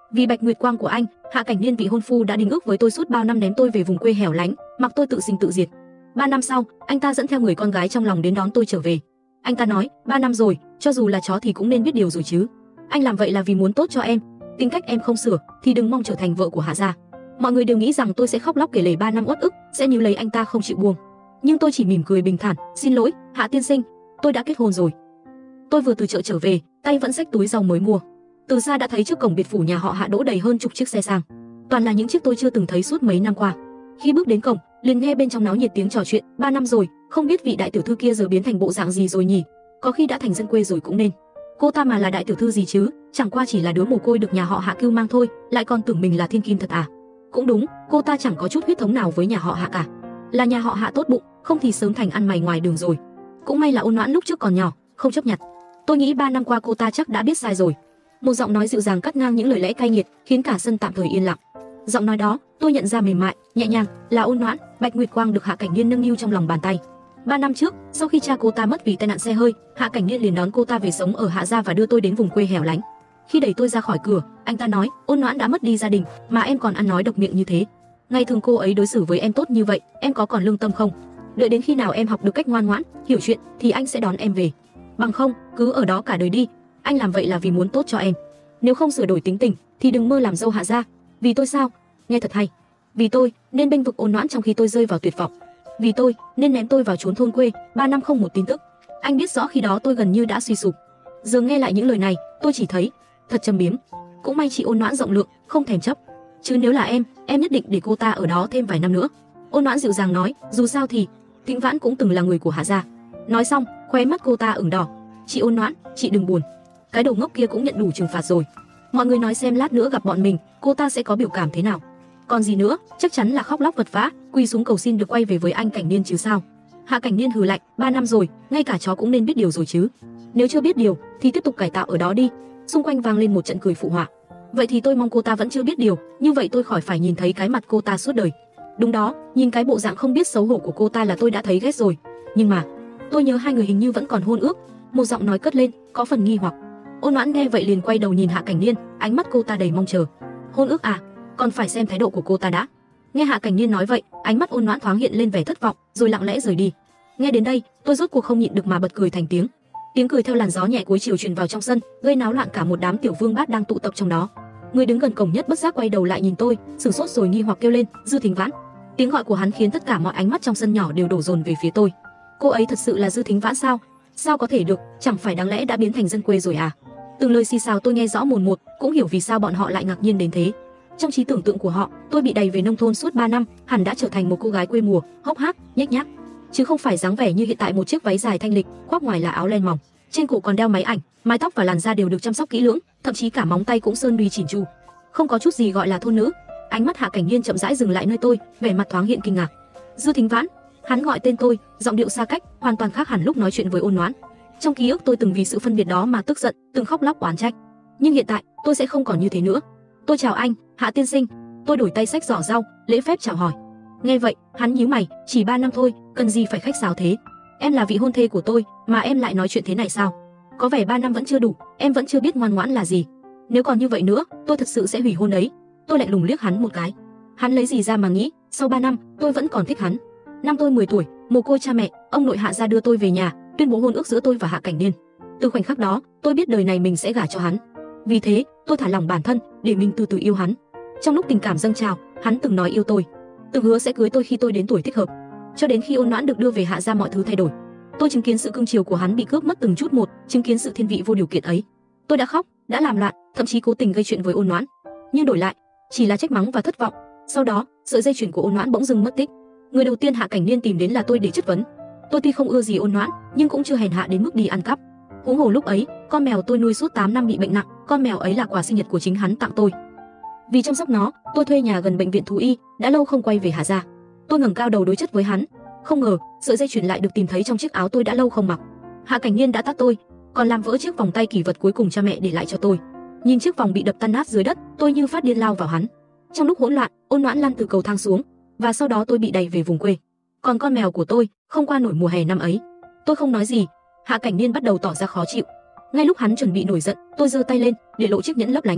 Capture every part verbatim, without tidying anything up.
Vì Bạch Nguyệt Quang của anh, Hạ Cảnh Niên vị hôn phu đã đính ước với tôi suốt bao năm ném tôi về vùng quê hẻo lánh, mặc tôi tự sinh tự diệt. Ba năm sau, anh ta dẫn theo người con gái trong lòng đến đón tôi trở về. Anh ta nói, ba năm rồi, cho dù là chó thì cũng nên biết điều rồi chứ. Anh làm vậy là vì muốn tốt cho em. Tính cách em không sửa, thì đừng mong trở thành vợ của Hạ gia. Mọi người đều nghĩ rằng tôi sẽ khóc lóc kể lể ba năm uất ức, sẽ níu lấy anh ta không chịu buông. Nhưng tôi chỉ mỉm cười bình thản, xin lỗi, Hạ tiên sinh, tôi đã kết hôn rồi. Tôi vừa từ chợ trở về, tay vẫn xách túi rau mới mua. Từ xa đã thấy trước cổng biệt phủ nhà họ Hạ đỗ đầy hơn chục chiếc xe sang, toàn là những chiếc tôi chưa từng thấy suốt mấy năm qua. Khi bước đến cổng, liền nghe bên trong náo nhiệt tiếng trò chuyện. Ba năm rồi, không biết vị đại tiểu thư kia giờ biến thành bộ dạng gì rồi nhỉ? Có khi đã thành dân quê rồi cũng nên. Cô ta mà là đại tiểu thư gì chứ? Chẳng qua chỉ là đứa mồ côi được nhà họ Hạ cưu mang thôi, lại còn tưởng mình là thiên kim thật à? Cũng đúng, cô ta chẳng có chút huyết thống nào với nhà họ Hạ cả. Là nhà họ Hạ tốt bụng, không thì sớm thành ăn mày ngoài đường rồi. Cũng may là Ôn Noãn lúc trước còn nhỏ, không chấp nhặt. Tôi nghĩ ba năm qua cô ta chắc đã biết sai rồi. Một giọng nói dịu dàng cắt ngang những lời lẽ cay nghiệt, khiến cả sân tạm thời yên lặng. Giọng nói đó, tôi nhận ra mềm mại, nhẹ nhàng, là Ôn Noãn. Bạch Nguyệt Quang được Hạ Cảnh Niên nâng niu trong lòng bàn tay. Ba năm trước, sau khi cha cô ta mất vì tai nạn xe hơi, Hạ Cảnh Niên liền đón cô ta về sống ở Hạ gia và đưa tôi đến vùng quê hẻo lánh. Khi đẩy tôi ra khỏi cửa, anh ta nói, Ôn Noãn đã mất đi gia đình, mà em còn ăn nói độc miệng như thế. Ngày thường cô ấy đối xử với em tốt như vậy, em có còn lương tâm không? Đợi đến khi nào em học được cách ngoan ngoãn, hiểu chuyện, thì anh sẽ đón em về. Bằng không, cứ ở đó cả đời đi. Anh làm vậy là vì muốn tốt cho em. Nếu không sửa đổi tính tình, thì đừng mơ làm dâu Hạ gia. Vì tôi sao? Nghe thật hay. Vì tôi nên bênh vực Ôn Noãn trong khi tôi rơi vào tuyệt vọng. Vì tôi nên ném tôi vào chốn thôn quê, ba năm không một tin tức. Anh biết rõ khi đó tôi gần như đã suy sụp. Giờ nghe lại những lời này, tôi chỉ thấy thật châm biếm. Cũng may chị Ôn Noãn rộng lượng, không thèm chấp. Chứ nếu là em, em nhất định để cô ta ở đó thêm vài năm nữa. Ôn Noãn dịu dàng nói, dù sao thì Tĩnh Vãn cũng từng là người của Hạ gia. Nói xong, khóe mắt cô ta ửng đỏ. Chị Ôn Noãn, chị đừng buồn. Cái đầu ngốc kia cũng nhận đủ trừng phạt rồi. Mọi người nói xem lát nữa gặp bọn mình, cô ta sẽ có biểu cảm thế nào. Còn gì nữa, chắc chắn là khóc lóc vật vã, quỳ xuống cầu xin được quay về với anh Cảnh Niên chứ sao. Hạ Cảnh Niên hừ lạnh, ba năm rồi, ngay cả chó cũng nên biết điều rồi chứ. Nếu chưa biết điều, thì tiếp tục cải tạo ở đó đi. Xung quanh vang lên một trận cười phụ họa. Vậy thì tôi mong cô ta vẫn chưa biết điều, như vậy tôi khỏi phải nhìn thấy cái mặt cô ta suốt đời. Đúng đó, nhìn cái bộ dạng không biết xấu hổ của cô ta là tôi đã thấy ghét rồi. Nhưng mà, tôi nhớ hai người hình như vẫn còn hôn ước. Một giọng nói cất lên, có phần nghi hoặc. Ôn Noãn nghe vậy liền quay đầu nhìn Hạ Cảnh Niên, ánh mắt cô ta đầy mong chờ. Hôn ước à? Còn phải xem thái độ của cô ta đã. Nghe Hạ Cảnh Niên nói vậy, ánh mắt Ôn Noãn thoáng hiện lên vẻ thất vọng, rồi lặng lẽ rời đi. Nghe đến đây, tôi rốt cuộc không nhịn được mà bật cười thành tiếng. Tiếng cười theo làn gió nhẹ cuối chiều truyền vào trong sân, gây náo loạn cả một đám tiểu vương bát đang tụ tập trong đó. Người đứng gần cổng nhất bất giác quay đầu lại nhìn tôi, sửng sốt rồi nghi hoặc kêu lên, Dư Thính Vãn. Tiếng gọi của hắn khiến tất cả mọi ánh mắt trong sân nhỏ đều đổ dồn về phía tôi. Cô ấy thật sự là Dư Thính Vãn sao? Sao có thể được, chẳng phải đáng lẽ đã biến thành dân quê rồi à? Từng lời xì xào tôi nghe rõ mồn một, cũng hiểu vì sao bọn họ lại ngạc nhiên đến thế. Trong trí tưởng tượng của họ, tôi bị đày về nông thôn suốt ba năm, hẳn đã trở thành một cô gái quê mùa, hốc hác, nhếch nhác, chứ không phải dáng vẻ như hiện tại một chiếc váy dài thanh lịch, khoác ngoài là áo len mỏng, trên cổ còn đeo máy ảnh, mái tóc và làn da đều được chăm sóc kỹ lưỡng, thậm chí cả móng tay cũng sơn đuôi chỉn chu, không có chút gì gọi là thôn nữ. Ánh mắt Hạ Cảnh Niên chậm rãi dừng lại nơi tôi, vẻ mặt thoáng hiện kinh ngạc. Dư Thính Vãn, hắn gọi tên tôi, giọng điệu xa cách, hoàn toàn khác hẳn lúc nói chuyện với Ôn Noãn. Trong ký ức tôi từng vì sự phân biệt đó mà tức giận, từng khóc lóc oán trách. Nhưng hiện tại, tôi sẽ không còn như thế nữa. Tôi chào anh, Hạ tiên sinh. Tôi đổi tay xách giỏ rau, lễ phép chào hỏi. Nghe vậy, hắn nhíu mày, chỉ ba năm thôi, cần gì phải khách sáo thế? Em là vị hôn thê của tôi, mà em lại nói chuyện thế này sao? Có vẻ ba năm vẫn chưa đủ, em vẫn chưa biết ngoan ngoãn là gì. Nếu còn như vậy nữa, tôi thật sự sẽ hủy hôn đấy. Tôi lạnh lùng liếc hắn một cái. Hắn lấy gì ra mà nghĩ, sau ba năm, tôi vẫn còn thích hắn. Năm tôi mười tuổi, mồ côi cha mẹ, ông nội Hạ gia đưa tôi về nhà, tuyên bố hôn ước giữa tôi và Hạ Cảnh Niên. Từ khoảnh khắc đó, tôi biết đời này mình sẽ gả cho hắn. Vì thế, tôi thả lỏng bản thân, để mình từ từ yêu hắn. Trong lúc tình cảm dâng trào, hắn từng nói yêu tôi, từng hứa sẽ cưới tôi khi tôi đến tuổi thích hợp. Cho đến khi Ôn Noãn được đưa về Hạ gia, mọi thứ thay đổi. Tôi chứng kiến sự cưng chiều của hắn bị cướp mất từng chút một, chứng kiến sự thiên vị vô điều kiện ấy. Tôi đã khóc, đã làm loạn, thậm chí cố tình gây chuyện với Ôn Noãn. Nhưng đổi lại, chỉ là trách mắng và thất vọng. Sau đó, sợi dây chuyền của Ôn Noãn bỗng dưng mất tích. Người đầu tiên Hạ Cảnh Niên tìm đến là tôi để chất vấn. Tôi tuy không ưa gì Ôn Noãn, nhưng cũng chưa hèn hạ đến mức đi ăn cắp. Huống hồ lúc ấy, con mèo tôi nuôi suốt tám năm bị bệnh nặng, con mèo ấy là quà sinh nhật của chính hắn tặng tôi. Vì chăm sóc nó, tôi thuê nhà gần bệnh viện thú y, đã lâu không quay về Hạ gia. Tôi ngẩng cao đầu đối chất với hắn. Không ngờ, sợi dây chuyền lại được tìm thấy trong chiếc áo tôi đã lâu không mặc. Hạ Cảnh Niên đã tát tôi, còn làm vỡ chiếc vòng tay kỷ vật cuối cùng cha mẹ để lại cho tôi. Nhìn chiếc vòng bị đập tan nát dưới đất, tôi như phát điên lao vào hắn. Trong lúc hỗn loạn, Ôn Noãn lăn từ cầu thang xuống, và sau đó tôi bị đẩy về vùng quê. Còn con mèo của tôi không qua nổi mùa hè năm ấy. Tôi không nói gì. Hạ Cảnh Niên bắt đầu tỏ ra khó chịu. Ngay lúc hắn chuẩn bị nổi giận, tôi giơ tay lên để lộ chiếc nhẫn lấp lánh.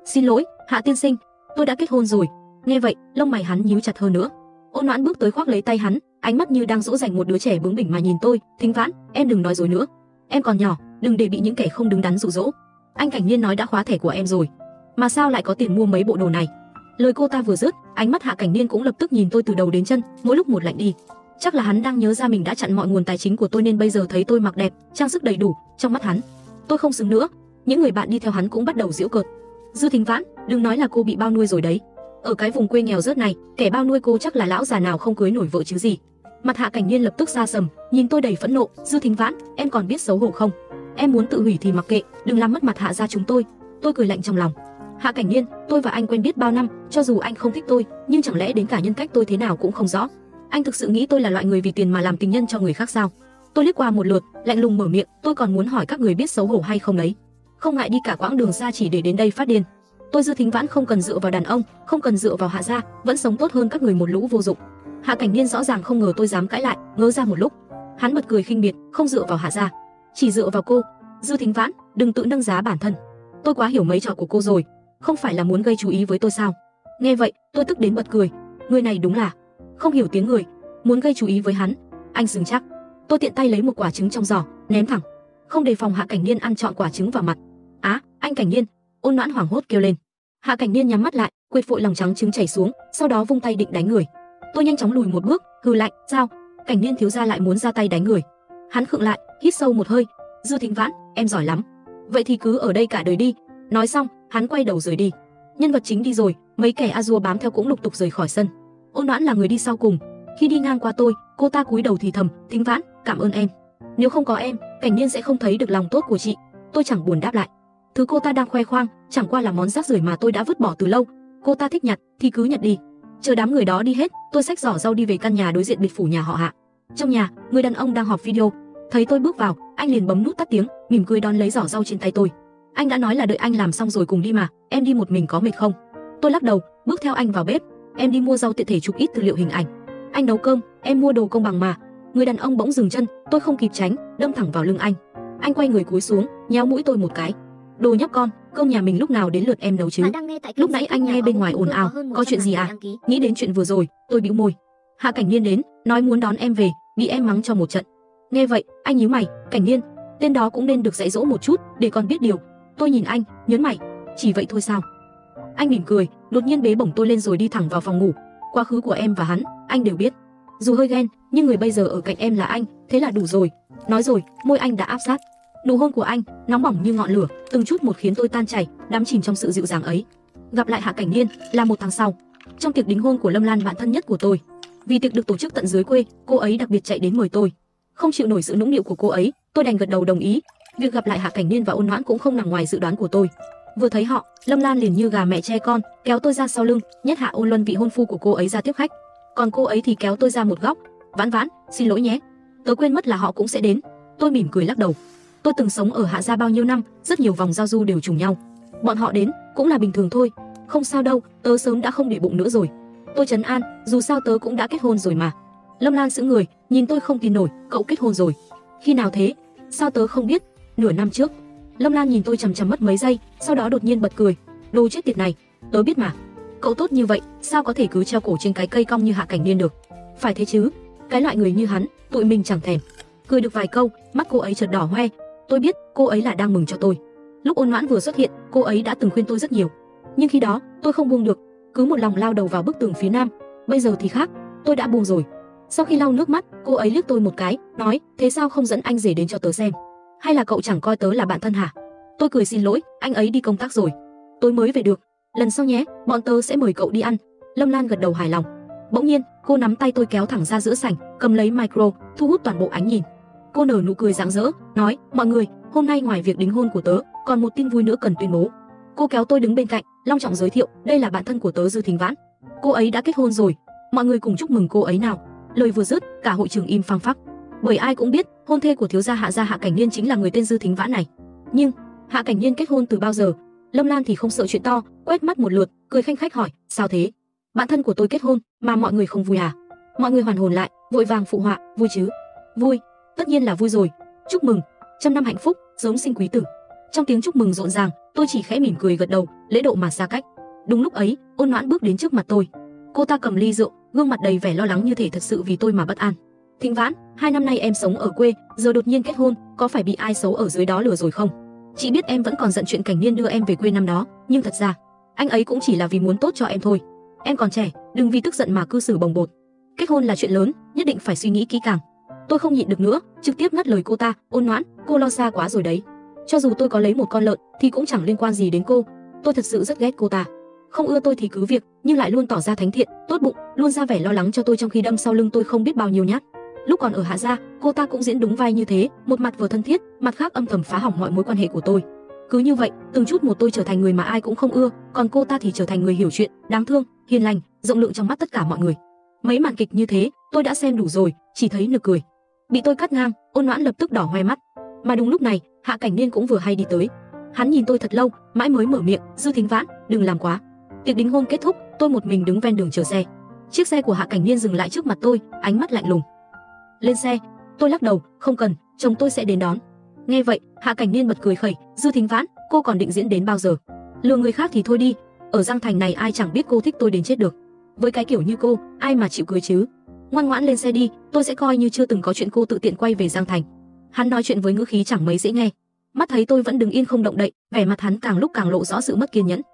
Xin lỗi, Hạ tiên sinh, tôi đã kết hôn rồi. Nghe vậy, lông mày hắn nhíu chặt hơn nữa. Ôn Noãn bước tới khoác lấy tay hắn, ánh mắt như đang dỗ dành một đứa trẻ bướng bỉnh mà nhìn tôi. Thính Vãn, em đừng nói dối nữa. Em còn nhỏ, đừng để bị những kẻ không đứng đắn dụ dỗ. Anh Cảnh Niên nói đã khóa thẻ của em rồi, mà sao lại có tiền mua mấy bộ đồ này? Lời cô ta vừa dứt, ánh mắt Hạ Cảnh Niên cũng lập tức nhìn tôi từ đầu đến chân, mỗi lúc một lạnh đi. Chắc là hắn đang nhớ ra mình đã chặn mọi nguồn tài chính của tôi nên bây giờ thấy tôi mặc đẹp, trang sức đầy đủ, trong mắt hắn, tôi không xứng nữa. Những người bạn đi theo hắn cũng bắt đầu giễu cợt. Dư Thính Vãn, đừng nói là cô bị bao nuôi rồi đấy. Ở cái vùng quê nghèo rớt này, kẻ bao nuôi cô chắc là lão già nào không cưới nổi vợ chứ gì. Mặt Hạ Cảnh Niên lập tức sa sầm, nhìn tôi đầy phẫn nộ. Dư Thính Vãn, em còn biết xấu hổ không? Em muốn tự hủy thì mặc kệ, đừng làm mất mặt Hạ gia chúng tôi. Tôi cười lạnh trong lòng. Hạ Cảnh Niên, tôi và anh quen biết bao năm, cho dù anh không thích tôi, nhưng chẳng lẽ đến cả nhân cách tôi thế nào cũng không rõ? Anh thực sự nghĩ tôi là loại người vì tiền mà làm tình nhân cho người khác sao? Tôi liếc qua một lượt, lạnh lùng mở miệng, tôi còn muốn hỏi các người biết xấu hổ hay không đấy. Không ngại đi cả quãng đường xa chỉ để đến đây phát điên. Tôi Dư Thính Vãn không cần dựa vào đàn ông, không cần dựa vào Hạ gia, vẫn sống tốt hơn các người một lũ vô dụng. Hạ Cảnh Niên rõ ràng không ngờ tôi dám cãi lại, ngớ ra một lúc. Hắn bật cười khinh miệt, không dựa vào Hạ gia, chỉ dựa vào cô. Dư Thính Vãn, đừng tự nâng giá bản thân. Tôi quá hiểu mấy trò của cô rồi, không phải là muốn gây chú ý với tôi sao? Nghe vậy, tôi tức đến bật cười. Người này đúng là không hiểu tiếng người, muốn gây chú ý với hắn. Anh xứng chắc. Tôi tiện tay lấy một quả trứng trong giỏ, ném thẳng, không đề phòng Hạ Cảnh Niên ăn trọn quả trứng vào mặt. Á, anh Cảnh Niên! Ôn Noãn hoảng hốt kêu lên. Hạ Cảnh Niên nhắm mắt lại, quệt vội lòng trắng trứng chảy xuống, sau đó vung tay định đánh người. Tôi nhanh chóng lùi một bước, hừ lạnh, sao? Cảnh Niên thiếu gia lại muốn ra tay đánh người? Hắn khựng lại, hít sâu một hơi. Dư Thính Vãn, em giỏi lắm. Vậy thì cứ ở đây cả đời đi. Nói xong, hắn quay đầu rời đi. Nhân vật chính đi rồi, mấy kẻ Azure bám theo cũng lục tục rời khỏi sân. Ôn Noãn là người đi sau cùng. Khi đi ngang qua tôi, cô ta cúi đầu thì thầm, Thính Vãn, cảm ơn em. Nếu không có em, Cảnh Niên sẽ không thấy được lòng tốt của chị. Tôi chẳng buồn đáp lại. Thứ cô ta đang khoe khoang, chẳng qua là món rác rưởi mà tôi đã vứt bỏ từ lâu. Cô ta thích nhặt thì cứ nhặt đi. Chờ đám người đó đi hết, tôi xách giỏ rau đi về căn nhà đối diện biệt phủ nhà họ Hạ. Trong nhà, người đàn ông đang họp video. Thấy tôi bước vào, anh liền bấm nút tắt tiếng, mỉm cười đón lấy giỏ rau trên tay tôi. Anh đã nói là đợi anh làm xong rồi cùng đi mà, em đi một mình có mệt không? Tôi lắc đầu, bước theo anh vào bếp. Em đi mua rau tiện thể chụp ít tư liệu hình ảnh. Anh nấu cơm, em mua đồ công bằng mà. Người đàn ông bỗng dừng chân, tôi không kịp tránh, đâm thẳng vào lưng anh. Anh quay người cúi xuống, nhéo mũi tôi một cái. Đồ nhóc con, cơm nhà mình lúc nào đến lượt em nấu chứ? Lúc nãy anh nghe bên ngoài ồn ào, có chuyện gì à? Nghĩ đến chuyện vừa rồi, tôi bĩu môi. Hạ Cảnh Niên đến, nói muốn đón em về, bị em mắng cho một trận. Nghe vậy, anh nhíu mày, Cảnh Niên, tên đó cũng nên được dạy dỗ một chút, để con biết điều. Tôi nhìn anh, nhớn mày, chỉ vậy thôi sao? Anh mỉm cười, đột nhiên bế bổng tôi lên rồi đi thẳng vào phòng ngủ. Quá khứ của em và hắn, anh đều biết. Dù hơi ghen, nhưng người bây giờ ở cạnh em là anh, thế là đủ rồi. Nói rồi, môi anh đã áp sát. Nụ hôn của anh, nóng bỏng như ngọn lửa, từng chút một khiến tôi tan chảy, đắm chìm trong sự dịu dàng ấy. Gặp lại Hạ Cảnh Niên là một tháng sau, trong tiệc đính hôn của Lâm Lan bạn thân nhất của tôi. Vì tiệc được tổ chức tận dưới quê, cô ấy đặc biệt chạy đến mời tôi. Không chịu nổi sự nũng nịu của cô ấy, tôi đành gật đầu đồng ý. Việc gặp lại Hạ Cảnh Niên và Ôn Noãn cũng không nằm ngoài dự đoán của tôi. Vừa thấy họ, Lâm Lan liền như gà mẹ che con, kéo tôi ra sau lưng, nhét Hạ Ôn Luân vị hôn phu của cô ấy ra tiếp khách. Còn cô ấy thì kéo tôi ra một góc. Vãn Vãn, xin lỗi nhé, tớ quên mất là họ cũng sẽ đến. Tôi mỉm cười lắc đầu. Tôi từng sống ở Hạ gia bao nhiêu năm, rất nhiều vòng giao du đều trùng nhau. Bọn họ đến cũng là bình thường thôi, không sao đâu, tớ sớm đã không để bụng nữa rồi. Tôi trấn an, dù sao tớ cũng đã kết hôn rồi mà. Lâm Lan sững người, nhìn tôi không tin nổi, cậu kết hôn rồi? Khi nào thế? Sao tớ không biết? Nửa năm trước. Lâm Lan nhìn tôi chằm chằm mất mấy giây, sau đó đột nhiên bật cười. Đồ chết tiệt này, tớ biết mà. Cậu tốt như vậy, sao có thể cứ treo cổ trên cái cây cong như Hạ Cảnh Niên được? Phải thế chứ, cái loại người như hắn, tụi mình chẳng thèm. Cười được vài câu, mắt cô ấy chợt đỏ hoe. Tôi biết, cô ấy là đang mừng cho tôi. Lúc Ôn Noãn vừa xuất hiện, cô ấy đã từng khuyên tôi rất nhiều, nhưng khi đó tôi không buông được, cứ một lòng lao đầu vào bức tường phía nam. Bây giờ thì khác, tôi đã buông rồi. Sau khi lau nước mắt, cô ấy liếc tôi một cái, nói: thế sao không dẫn anh rể đến cho tớ xem? Hay là cậu chẳng coi tớ là bạn thân hả? Tôi cười xin lỗi, anh ấy đi công tác rồi, tối mới về được. Lần sau nhé, bọn tớ sẽ mời cậu đi ăn. Lâm Lan gật đầu hài lòng. Bỗng nhiên, cô nắm tay tôi kéo thẳng ra giữa sảnh, cầm lấy micro, thu hút toàn bộ ánh nhìn. Cô nở nụ cười rạng rỡ, nói: mọi người, hôm nay ngoài việc đính hôn của tớ, còn một tin vui nữa cần tuyên bố. Cô kéo tôi đứng bên cạnh, long trọng giới thiệu: đây là bạn thân của tớ Dư Thính Vãn. Cô ấy đã kết hôn rồi, mọi người cùng chúc mừng cô ấy nào. Lời vừa dứt, cả hội trường im phăng phắc, bởi ai cũng biết hôn thê của thiếu gia Hạ gia Hạ Cảnh Niên chính là người tên Dư Thính Vãn này. Nhưng Hạ Cảnh Niên kết hôn từ bao giờ? Lâm Lan thì không sợ chuyện to, quét mắt một lượt, cười khanh khách hỏi: sao thế? Bạn thân của tôi kết hôn mà mọi người không vui à? Mọi người hoàn hồn lại, vội vàng phụ họa: vui chứ? Vui, tất nhiên là vui rồi. Chúc mừng, trăm năm hạnh phúc, sớm sinh quý tử. Trong tiếng chúc mừng rộn ràng, tôi chỉ khẽ mỉm cười gật đầu, lễ độ mà xa cách. Đúng lúc ấy, Ôn Noãn bước đến trước mặt tôi. Cô ta cầm ly rượu, gương mặt đầy vẻ lo lắng như thể thật sự vì tôi mà bất an. Thính Vãn, hai năm nay em sống ở quê, giờ đột nhiên kết hôn, có phải bị ai xấu ở dưới đó lừa rồi không? Chị biết em vẫn còn giận chuyện Cảnh Niên đưa em về quê năm đó, nhưng thật ra anh ấy cũng chỉ là vì muốn tốt cho em thôi. Em còn trẻ, đừng vì tức giận mà cư xử bồng bột. Kết hôn là chuyện lớn, nhất định phải suy nghĩ kỹ càng. Tôi không nhịn được nữa, trực tiếp ngắt lời cô ta. Ôn Noãn, cô lo xa quá rồi đấy. Cho dù tôi có lấy một con lợn thì cũng chẳng liên quan gì đến cô. Tôi thật sự rất ghét cô ta. Không ưa tôi thì cứ việc, nhưng lại luôn tỏ ra thánh thiện, tốt bụng, luôn ra vẻ lo lắng cho tôi trong khi đâm sau lưng tôi không biết bao nhiêu nhát. Lúc còn ở Hạ gia, cô ta cũng diễn đúng vai như thế, một mặt vừa thân thiết, mặt khác âm thầm phá hỏng mọi mối quan hệ của tôi. Cứ như vậy, từng chút một tôi trở thành người mà ai cũng không ưa, còn cô ta thì trở thành người hiểu chuyện, đáng thương, hiền lành, rộng lượng trong mắt tất cả mọi người. Mấy màn kịch như thế, tôi đã xem đủ rồi, chỉ thấy nực cười. Bị tôi cắt ngang, Ôn Noãn lập tức đỏ hoe mắt. Mà đúng lúc này, Hạ Cảnh Niên cũng vừa hay đi tới. Hắn nhìn tôi thật lâu, mãi mới mở miệng, "Dư Thính Vãn, đừng làm quá." Tiệc đính hôn kết thúc, tôi một mình đứng ven đường chờ xe. Chiếc xe của Hạ Cảnh Niên dừng lại trước mặt tôi, ánh mắt lạnh lùng. "Lên xe." Tôi lắc đầu, "Không cần, chồng tôi sẽ đến đón." Nghe vậy, Hạ Cảnh Niên bật cười khẩy, "Dư Thính Vãn, cô còn định diễn đến bao giờ? Lừa người khác thì thôi đi, ở Giang Thành này ai chẳng biết cô thích tôi đến chết được. Với cái kiểu như cô, ai mà chịu cưới chứ? Ngoan ngoãn lên xe đi, tôi sẽ coi như chưa từng có chuyện cô tự tiện quay về Giang Thành." Hắn nói chuyện với ngữ khí chẳng mấy dễ nghe. Mắt thấy tôi vẫn đứng yên không động đậy, vẻ mặt hắn càng lúc càng lộ rõ sự mất kiên nhẫn.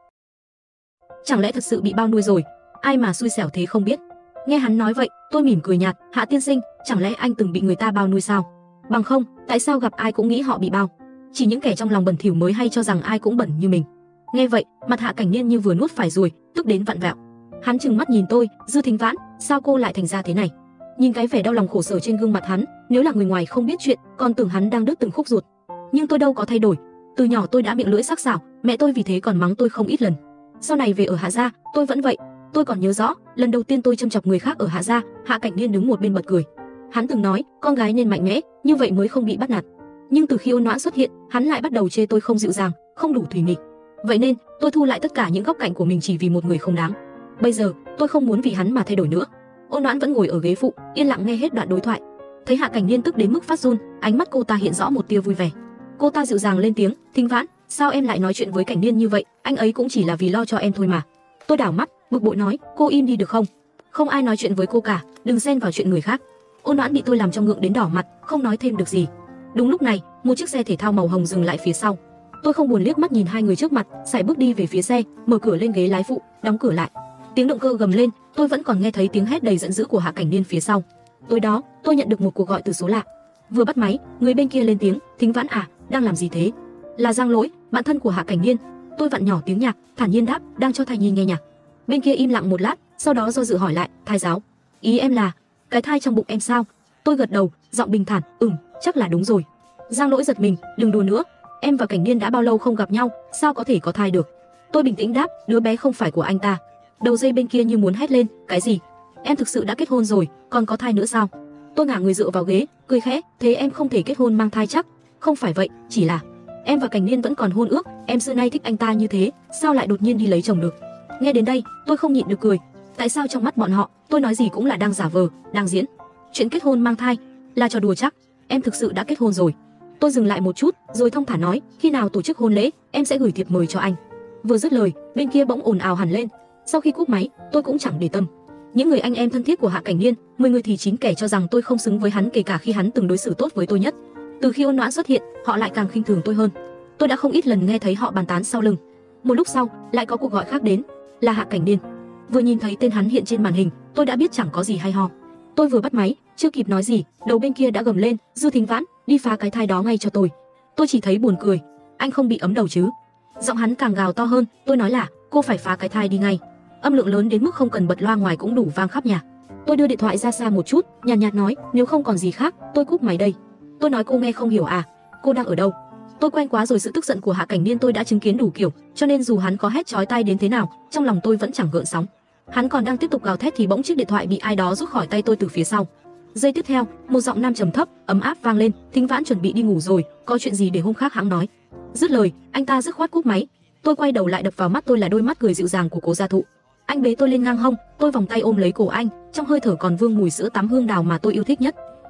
Chẳng lẽ thật sự bị bao nuôi rồi? Ai mà xui xẻo thế không biết. Nghe hắn nói vậy, tôi mỉm cười nhạt, "Hạ tiên sinh, chẳng lẽ anh từng bị người ta bao nuôi sao? Bằng không, tại sao gặp ai cũng nghĩ họ bị bao? Chỉ những kẻ trong lòng bẩn thỉu mới hay cho rằng ai cũng bẩn như mình." Nghe vậy, mặt Hạ Cảnh Niên như vừa nuốt phải ruồi, tức đến vặn vẹo. Hắn trừng mắt nhìn tôi, "Dư Thính Vãn, sao cô lại thành ra thế này?" Nhìn cái vẻ đau lòng khổ sở trên gương mặt hắn, nếu là người ngoài không biết chuyện, còn tưởng hắn đang đứt từng khúc ruột. Nhưng tôi đâu có thay đổi. Từ nhỏ tôi đã miệng lưỡi sắc sảo, mẹ tôi vì thế còn mắng tôi không ít lần. Sau này về ở Hạ gia, tôi vẫn vậy. Tôi còn nhớ rõ, lần đầu tiên tôi châm chọc người khác ở Hạ gia, Hạ Cảnh Niên đứng một bên bật cười. Hắn từng nói, con gái nên mạnh mẽ, như vậy mới không bị bắt nạt. Nhưng từ khi Ôn Noãn xuất hiện, hắn lại bắt đầu chê tôi không dịu dàng, không đủ thùy mị. Vậy nên, tôi thu lại tất cả những góc cạnh của mình chỉ vì một người không đáng. Bây giờ, tôi không muốn vì hắn mà thay đổi nữa. Ôn Noãn vẫn ngồi ở ghế phụ, yên lặng nghe hết đoạn đối thoại. Thấy Hạ Cảnh Niên tức đến mức phát run, ánh mắt cô ta hiện rõ một tia vui vẻ. Cô ta dịu dàng lên tiếng, "Thính Vãn, sao em lại nói chuyện với Cảnh Niên như vậy? Anh ấy cũng chỉ là vì lo cho em thôi mà." Tôi đảo mắt, bực bội nói, "Cô im đi được không? Không ai nói chuyện với cô cả, đừng xen vào chuyện người khác." Ôn Noãn bị tôi làm cho ngượng đến đỏ mặt, không nói thêm được gì. Đúng lúc này, một chiếc xe thể thao màu hồng dừng lại phía sau. Tôi không buồn liếc mắt nhìn hai người trước mặt, sải bước đi về phía xe, mở cửa lên ghế lái phụ, đóng cửa lại. Tiếng động cơ gầm lên, tôi vẫn còn nghe thấy tiếng hét đầy giận dữ của Hạ Cảnh Niên phía sau. Tối đó, tôi nhận được một cuộc gọi từ số lạ. Vừa bắt máy, người bên kia lên tiếng, "Thính Vãn à, đang làm gì thế?" Là Giang Lỗi, bạn thân của Hạ Cảnh Niên. Tôi vặn nhỏ tiếng nhạc, thản nhiên đáp, "Đang cho thai nhi nghe nhạc." Bên kia im lặng một lát, sau đó do dự hỏi lại, "Thai giáo? Ý em là cái thai trong bụng em sao?" Tôi gật đầu, giọng bình thản, "Ừm, chắc là đúng rồi." Giang Lỗi giật mình, "Đừng đùa nữa, em và Cảnh Niên đã bao lâu không gặp nhau, sao có thể có thai được?" Tôi bình tĩnh đáp, "Đứa bé không phải của anh ta." Đầu dây bên kia như muốn hét lên, "Cái gì? Em thực sự đã kết hôn rồi, còn có thai nữa sao?" Tôi ngả người dựa vào ghế, cười khẽ, "Thế em không thể kết hôn mang thai chắc?" "Không phải vậy, chỉ là em và Cảnh Niên vẫn còn hôn ước, em xưa nay thích anh ta như thế, sao lại đột nhiên đi lấy chồng được?" Nghe đến đây, tôi không nhịn được cười. Tại sao trong mắt bọn họ, tôi nói gì cũng là đang giả vờ, đang diễn? Chuyện kết hôn mang thai là trò đùa chắc? Em thực sự đã kết hôn rồi. Tôi dừng lại một chút, rồi thong thả nói, "Khi nào tổ chức hôn lễ, em sẽ gửi thiệp mời cho anh." Vừa dứt lời, bên kia bỗng ồn ào hẳn lên. Sau khi cúp máy, tôi cũng chẳng để tâm. Những người anh em thân thiết của Hạ Cảnh Niên, mười người thì chín kẻ cho rằng tôi không xứng với hắn, kể cả khi hắn từng đối xử tốt với tôi nhất. Từ khi Ôn Noãn xuất hiện, họ lại càng khinh thường tôi hơn. Tôi đã không ít lần nghe thấy họ bàn tán sau lưng. Một lúc sau, lại có cuộc gọi khác đến, là Hạ Cảnh Niên. Vừa nhìn thấy tên hắn hiện trên màn hình, tôi đã biết chẳng có gì hay ho. Tôi vừa bắt máy, chưa kịp nói gì, đầu bên kia đã gầm lên, "Dư Thính Vãn, đi phá cái thai đó ngay cho tôi." Tôi chỉ thấy buồn cười, "Anh không bị ấm đầu chứ?" Giọng hắn càng gào to hơn, tôi nói là, "Cô phải phá cái thai đi ngay." Âm lượng lớn đến mức không cần bật loa ngoài cũng đủ vang khắp nhà. Tôi đưa điện thoại ra xa một chút, nhàn nhạt, nhạt nói, "Nếu không còn gì khác, tôi cúp máy đây." Tôi nói, "Cô nghe không hiểu à? Cô đang ở đâu?" Tôi quen quá rồi sự tức giận của Hạ Cảnh Niên tôi đã chứng kiến đủ kiểu, cho nên dù hắn có hét chói tai đến thế nào, trong lòng tôi vẫn chẳng gợn sóng. Hắn còn đang tiếp tục gào thét thì bỗng chiếc điện thoại bị ai đó rút khỏi tay tôi từ phía sau. Giây tiếp theo, một giọng nam trầm thấp, ấm áp vang lên, "Thính Vãn chuẩn bị đi ngủ rồi, có chuyện gì để hôm khác hãng nói." Dứt lời, anh ta dứt khoát cúp máy. Tôi quay đầu lại, đập vào mắt tôi là đôi mắt cười dịu dàng của Cố Gia Thụ. Anh bế tôi lên ngang hông, tôi vòng tay ôm lấy cổ anh, trong hơi thở còn vương mùi sữa tắm hương đào mà tôi yêu thích nhất.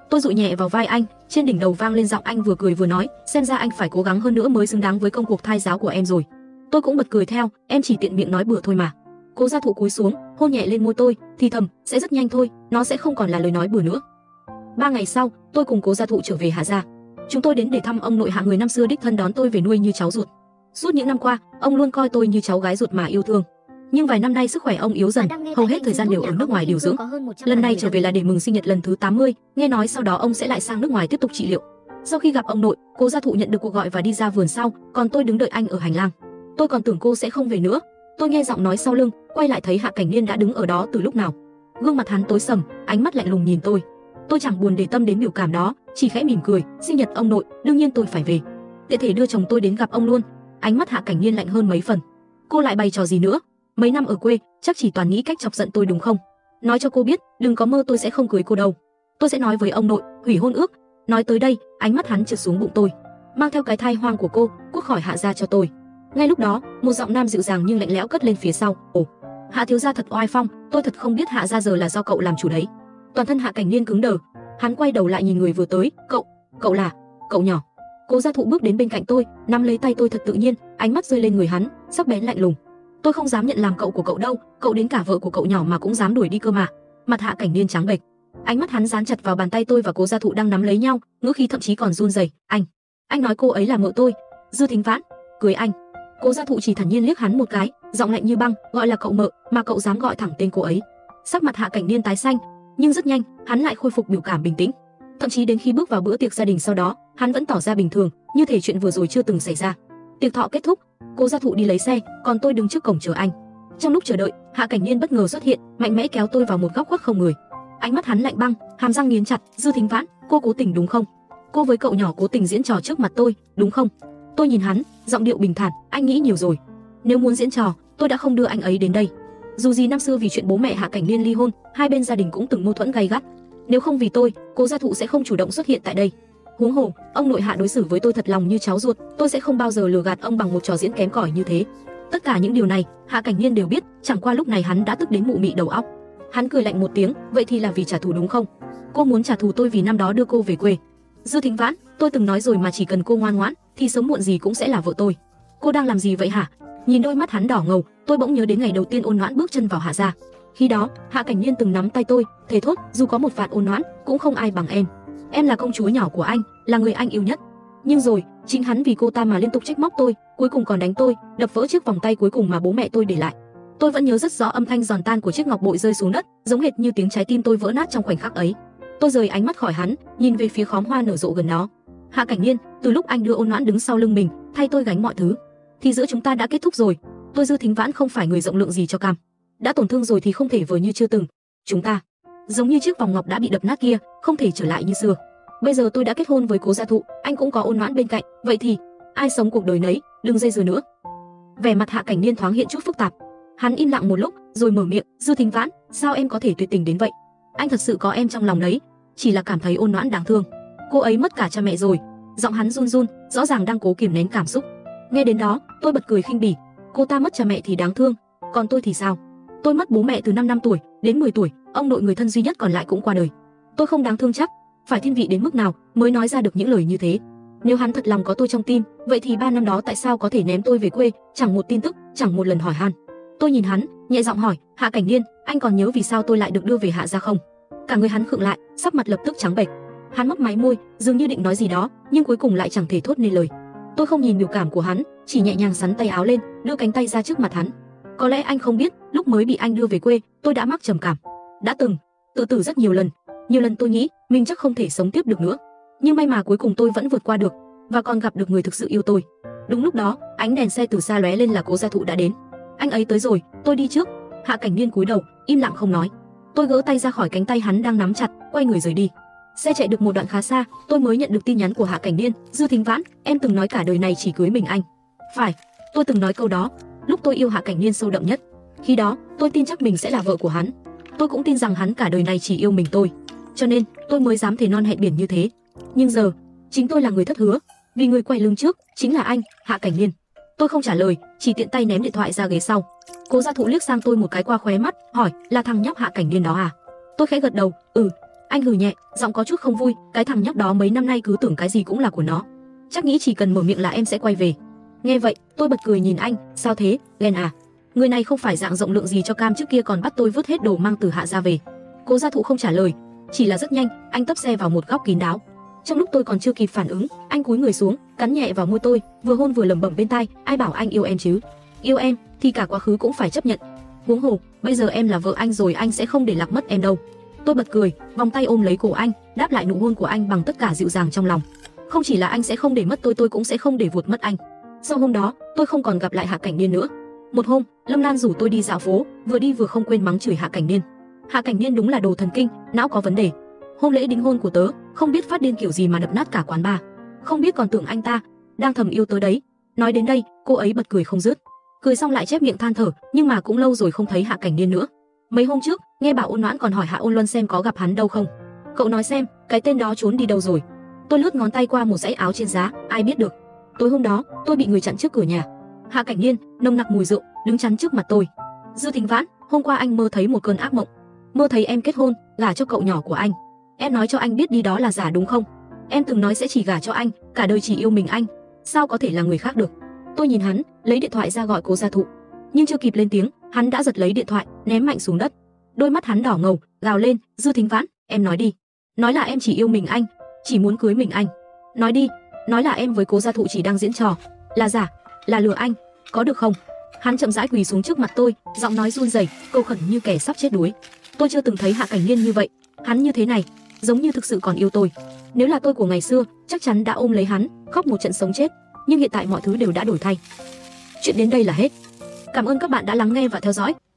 Tôi dụi nhẹ vào vai anh, trên đỉnh đầu vang lên giọng anh vừa cười vừa nói, xem ra anh phải cố gắng hơn nữa mới xứng đáng với công cuộc thai giáo của em rồi. Tôi cũng bật cười theo, em chỉ tiện miệng nói bừa thôi mà. Cố Gia Thụ cúi xuống, hôn nhẹ lên môi tôi, thì thầm, sẽ rất nhanh thôi, nó sẽ không còn là lời nói bừa nữa. Ba ngày sau, tôi cùng Cố Gia Thụ trở về Hạ gia. Chúng tôi đến để thăm ông nội Hạ người năm xưa đích thân đón tôi về nuôi như cháu ruột. Suốt những năm qua, ông luôn coi tôi như cháu gái ruột mà yêu thương. Nhưng vài năm nay sức khỏe ông yếu dần, hầu hết thời gian đều ở nước ngoài điều dưỡng. Lần này trở về là để mừng sinh nhật lần thứ tám mươi, nghe nói sau đó ông sẽ lại sang nước ngoài tiếp tục trị liệu. Sau khi gặp ông nội, Cố Gia Thụ nhận được cuộc gọi và đi ra vườn sau, còn tôi đứng đợi anh ở hành lang. Tôi còn tưởng cô sẽ không về nữa. Tôi nghe giọng nói sau lưng, quay lại thấy Hạ Cảnh Niên đã đứng ở đó từ lúc nào. Gương mặt hắn tối sầm, ánh mắt lạnh lùng nhìn tôi. Tôi chẳng buồn để tâm đến biểu cảm đó, chỉ khẽ mỉm cười, sinh nhật ông nội, đương nhiên tôi phải về. Tiện thể đưa chồng tôi đến gặp ông luôn. Ánh mắt Hạ Cảnh Niên lạnh hơn mấy phần. Cô lại bày trò gì nữa? Mấy năm ở quê, chắc chỉ toàn nghĩ cách chọc giận tôi đúng không? Nói cho cô biết, đừng có mơ tôi sẽ không cưới cô đâu. Tôi sẽ nói với ông nội, hủy hôn ước. Nói tới đây, ánh mắt hắn trượt xuống bụng tôi, mang theo cái thai hoang của cô, cút khỏi Hạ gia cho tôi. Ngay lúc đó, một giọng nam dịu dàng nhưng lạnh lẽo cất lên phía sau. Ồ, Hạ thiếu gia thật oai phong, tôi thật không biết Hạ gia giờ là do cậu làm chủ đấy. Toàn thân Hạ Cảnh Niên cứng đờ, hắn quay đầu lại nhìn người vừa tới. Cậu, cậu là, cậu nhỏ. Cố Gia Thụ bước đến bên cạnh tôi, nắm lấy tay tôi thật tự nhiên, ánh mắt rơi lên người hắn, sắc bén lạnh lùng. Tôi không dám nhận làm cậu của cậu đâu, cậu đến cả vợ của cậu nhỏ mà cũng dám đuổi đi cơ mà. Mặt Hạ Cảnh Niên trắng bệch, ánh mắt hắn dán chặt vào bàn tay tôi và Cố Gia Thụ đang nắm lấy nhau, ngữ khí thậm chí còn run rẩy. Anh, anh nói cô ấy là vợ tôi, Dư Thính Vãn, cưới anh. Cố Gia Thụ chỉ thản nhiên liếc hắn một cái, giọng lạnh như băng, gọi là cậu mợ, mà cậu dám gọi thẳng tên cô ấy. Sắc mặt Hạ Cảnh Niên tái xanh, nhưng rất nhanh, hắn lại khôi phục biểu cảm bình tĩnh. Thậm chí đến khi bước vào bữa tiệc gia đình sau đó, hắn vẫn tỏ ra bình thường, như thể chuyện vừa rồi chưa từng xảy ra. Tiệc thọ kết thúc, Cố Gia Thụ đi lấy xe, còn tôi đứng trước cổng chờ anh. Trong lúc chờ đợi, Hạ Cảnh Niên bất ngờ xuất hiện, mạnh mẽ kéo tôi vào một góc khuất không người. Ánh mắt hắn lạnh băng, hàm răng nghiến chặt. Dư Thính Vãn, cô cố tình đúng không? Cô với cậu nhỏ cố tình diễn trò trước mặt tôi, đúng không? Tôi nhìn hắn, giọng điệu bình thản, anh nghĩ nhiều rồi. Nếu muốn diễn trò, tôi đã không đưa anh ấy đến đây. Dù gì năm xưa vì chuyện bố mẹ Hạ Cảnh Niên ly hôn, hai bên gia đình cũng từng mâu thuẫn gay gắt. Nếu không vì tôi, Cố Gia Thụ sẽ không chủ động xuất hiện tại đây. Huống hồ, ông nội Hạ đối xử với tôi thật lòng như cháu ruột, tôi sẽ không bao giờ lừa gạt ông bằng một trò diễn kém cỏi như thế. Tất cả những điều này, Hạ Cảnh Niên đều biết, chẳng qua lúc này hắn đã tức đến mụ mị đầu óc. Hắn cười lạnh một tiếng, vậy thì là vì trả thù đúng không? Cô muốn trả thù tôi vì năm đó đưa cô về quê. Dư Thính Vãn, tôi từng nói rồi mà, chỉ cần cô ngoan ngoãn, thì sớm muộn gì cũng sẽ là vợ tôi. Cô đang làm gì vậy hả? Nhìn đôi mắt hắn đỏ ngầu, tôi bỗng nhớ đến ngày đầu tiên Ôn Noãn bước chân vào Hạ gia. Khi đó, Hạ Cảnh Niên từng nắm tay tôi, thề thốt, dù có một vạn Ôn Noãn, cũng không ai bằng em. Em là công chúa nhỏ của anh, là người anh yêu nhất. Nhưng rồi, chính hắn vì cô ta mà liên tục trách móc tôi, cuối cùng còn đánh tôi, đập vỡ chiếc vòng tay cuối cùng mà bố mẹ tôi để lại. Tôi vẫn nhớ rất rõ âm thanh giòn tan của chiếc ngọc bội rơi xuống đất, giống hệt như tiếng trái tim tôi vỡ nát trong khoảnh khắc ấy. Tôi rời ánh mắt khỏi hắn, nhìn về phía khóm hoa nở rộ gần đó. Hạ Cảnh Niên, từ lúc anh đưa Ôn Noãn đứng sau lưng mình, thay tôi gánh mọi thứ, thì giữa chúng ta đã kết thúc rồi. Tôi Dư Thính Vãn không phải người rộng lượng gì cho cam. Đã tổn thương rồi thì không thể vờ như chưa từng. Chúng ta, giống như chiếc vòng ngọc đã bị đập nát kia, không thể trở lại như xưa. Bây giờ tôi đã kết hôn với Cố Gia Thụ, anh cũng có Ôn Noãn bên cạnh, vậy thì ai sống cuộc đời nấy, đừng dây dưa nữa. Vẻ mặt Hạ Cảnh Niên thoáng hiện chút phức tạp. Hắn im lặng một lúc, rồi mở miệng, Dư Thính Vãn, sao em có thể tuyệt tình đến vậy? Anh thật sự có em trong lòng đấy, chỉ là cảm thấy Ôn Noãn đáng thương. Cô ấy mất cả cha mẹ rồi. Giọng hắn run run, rõ ràng đang cố kiềm nén cảm xúc. Nghe đến đó, tôi bật cười khinh bỉ. Cô ta mất cha mẹ thì đáng thương, còn tôi thì sao? Tôi mất bố mẹ từ năm năm tuổi đến mười tuổi, ông nội người thân duy nhất còn lại cũng qua đời. Tôi không đáng thương chắc? Phải thiên vị đến mức nào mới nói ra được những lời như thế? Nếu hắn thật lòng có tôi trong tim, vậy thì ba năm đó tại sao có thể ném tôi về quê, chẳng một tin tức, chẳng một lần hỏi han? Tôi nhìn hắn, nhẹ giọng hỏi, Hạ Cảnh Niên, anh còn nhớ vì sao tôi lại được đưa về Hạ gia không? Cả người hắn khựng lại, sắc mặt lập tức trắng bệch. Hắn mấp máy môi, dường như định nói gì đó, nhưng cuối cùng lại chẳng thể thốt nên lời. Tôi không nhìn biểu cảm của hắn, chỉ nhẹ nhàng xắn tay áo lên, đưa cánh tay ra trước mặt hắn. Có lẽ anh không biết, lúc mới bị anh đưa về quê, tôi đã mắc trầm cảm, đã từng tự tử rất nhiều lần. Nhiều lần tôi nghĩ mình chắc không thể sống tiếp được nữa, nhưng may mà cuối cùng tôi vẫn vượt qua được, và còn gặp được người thực sự yêu tôi. Đúng lúc đó, ánh đèn xe từ xa lóe lên là Cố Gia Thụ đã đến. Anh ấy tới rồi, tôi đi trước. Hạ Cảnh Niên cúi đầu, im lặng không nói. Tôi gỡ tay ra khỏi cánh tay hắn đang nắm chặt, quay người rời đi. Xe chạy được một đoạn khá xa, tôi mới nhận được tin nhắn của Hạ Cảnh Niên. Dư Thính Vãn, em từng nói cả đời này chỉ cưới mình anh. Phải, tôi từng nói câu đó, lúc tôi yêu Hạ Cảnh Niên sâu đậm nhất. Khi đó, tôi tin chắc mình sẽ là vợ của hắn. Tôi cũng tin rằng hắn cả đời này chỉ yêu mình tôi. Cho nên, tôi mới dám thề non hẹn biển như thế. Nhưng giờ, chính tôi là người thất hứa, vì người quay lưng trước chính là anh, Hạ Cảnh Niên. Tôi không trả lời, chỉ tiện tay ném điện thoại ra ghế sau. Cố Gia Thụ liếc sang tôi một cái qua khóe mắt, hỏi, là thằng nhóc Hạ Cảnh Niên đó à? Tôi khẽ gật đầu, ừ. Anh hừ nhẹ, giọng có chút không vui, cái thằng nhóc đó mấy năm nay cứ tưởng cái gì cũng là của nó. Chắc nghĩ chỉ cần mở miệng là em sẽ quay về. Nghe vậy, tôi bật cười nhìn anh, sao thế, ghen à? Người này không phải dạng rộng lượng gì cho cam, trước kia còn bắt tôi vứt hết đồ mang từ Hạ ra về. Cố Gia Thụ không trả lời, chỉ là rất nhanh, anh tấp xe vào một góc kín đáo. Trong lúc tôi còn chưa kịp phản ứng, anh cúi người xuống, cắn nhẹ vào môi tôi, vừa hôn vừa lẩm bẩm bên tai, ai bảo anh yêu em chứ? Yêu em thì cả quá khứ cũng phải chấp nhận. Huống hồ, bây giờ em là vợ anh rồi, anh sẽ không để lạc mất em đâu. Tôi bật cười, vòng tay ôm lấy cổ anh, đáp lại nụ hôn của anh bằng tất cả dịu dàng trong lòng. Không chỉ là anh sẽ không để mất tôi, tôi cũng sẽ không để vụt mất anh. Sau hôm đó, tôi không còn gặp lại Hạ Cảnh Niên nữa. Một hôm, Lâm Lan rủ tôi đi dạo phố, vừa đi vừa không quên mắng chửi Hạ Cảnh Niên. Hạ Cảnh Niên đúng là đồ thần kinh, não có vấn đề. Hôm lễ đính hôn của tớ, không biết phát điên kiểu gì mà đập nát cả quán bar. Không biết còn tưởng anh ta đang thầm yêu tớ đấy. Nói đến đây, cô ấy bật cười không dứt. Cười xong lại chép miệng than thở, nhưng mà cũng lâu rồi không thấy Hạ Cảnh Niên nữa. Mấy hôm trước, nghe bảo Ôn Noãn còn hỏi Hạ Ôn Luân xem có gặp hắn đâu không. Cậu nói xem, cái tên đó trốn đi đâu rồi? Tôi lướt ngón tay qua một dãy áo trên giá, ai biết được. Tối hôm đó, tôi bị người chặn trước cửa nhà. Hạ Cảnh Niên, nồng nặc mùi rượu, đứng chắn trước mặt tôi. Dư Thính Vãn, hôm qua anh mơ thấy một cơn ác mộng. Mơ thấy em kết hôn, gả cho cậu nhỏ của anh. Em nói cho anh biết đi, đó là giả đúng không? Em từng nói sẽ chỉ gả cho anh, cả đời chỉ yêu mình anh. Sao có thể là người khác được? Tôi nhìn hắn, lấy điện thoại ra gọi Cố Gia Thụ. Nhưng chưa kịp lên tiếng, hắn đã giật lấy điện thoại, ném mạnh xuống đất. Đôi mắt hắn đỏ ngầu, gào lên, Dư Thính Vãn, em nói đi. Nói là em chỉ yêu mình anh, chỉ muốn cưới mình anh. Nói đi, nói là em với Cố Gia Thụ chỉ đang diễn trò, là giả, là lừa anh, có được không? Hắn chậm rãi quỳ xuống trước mặt tôi, giọng nói run rẩy, cầu khẩn như kẻ sắp chết đuối. Tôi chưa từng thấy Hạ Cảnh Niên như vậy, hắn như thế này, giống như thực sự còn yêu tôi. Nếu là tôi của ngày xưa, chắc chắn đã ôm lấy hắn, khóc một trận sống chết. Nhưng hiện tại mọi thứ đều đã đổi thay. Chuyện đến đây là hết. Cảm ơn các bạn đã lắng nghe và theo dõi.